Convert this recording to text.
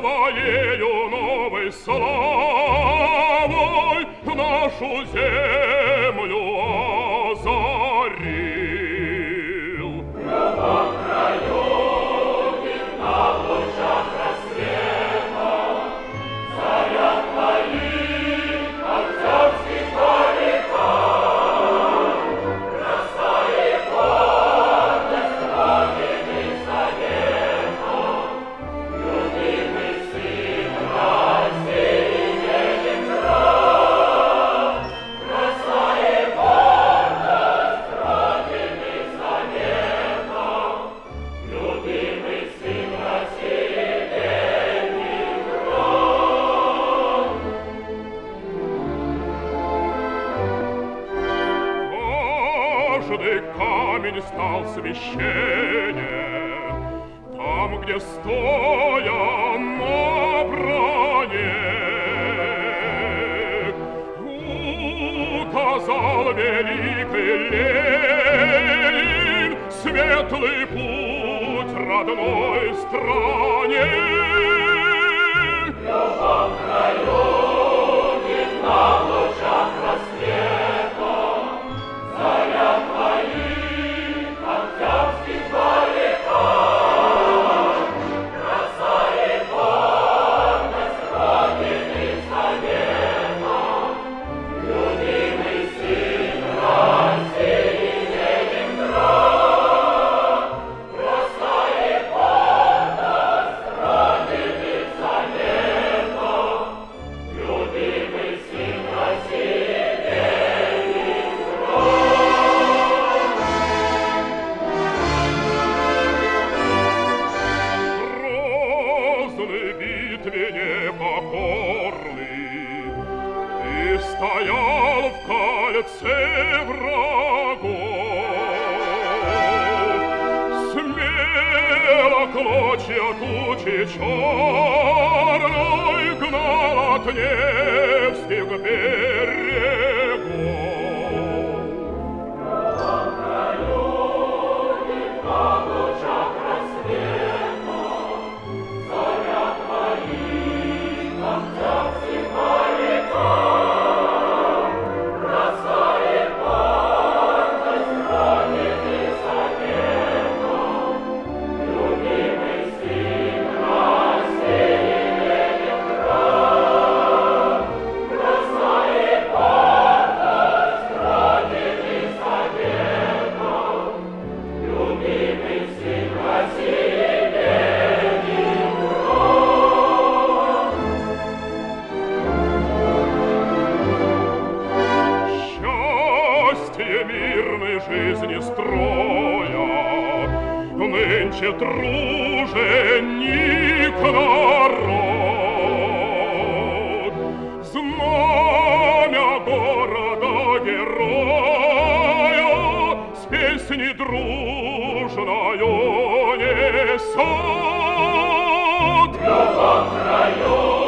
своею новой славой нашу землю озарил. В любом краю видна в лучах рассвета заря твоих октябрьских баррикад. Краса и гордость Родины Завета, любимый сын России Ленинград. Краса и гордость Родины Завета, любимый сын России Ленинград. Каждый камень стал священнее, там, где стоя на броне указал великий Ленин светлый путь родной стране. В любом краю видна в лучах рассвета заря твоих октябрьских баррикад. Краса и гордость Родины Завета, любимый сын России Ленинград. Краса и гордость Родины Завета, любимый сын России Грозной битве непокорный ты стоял в кольце врагов. Смело клочья тучи черной гнал от Невских берегов. В краю видна в лучах рассвета заря твоих октябрьских баррикад. Краса и гордость Родины Завета, любимый сын России Ленинград. Краса и гордость Родины Завета, любимый сын России Ленинград. Счастье мирной жизни строя нынче труженик народ. Знамя города-героя с песней дружною несет. В любом краю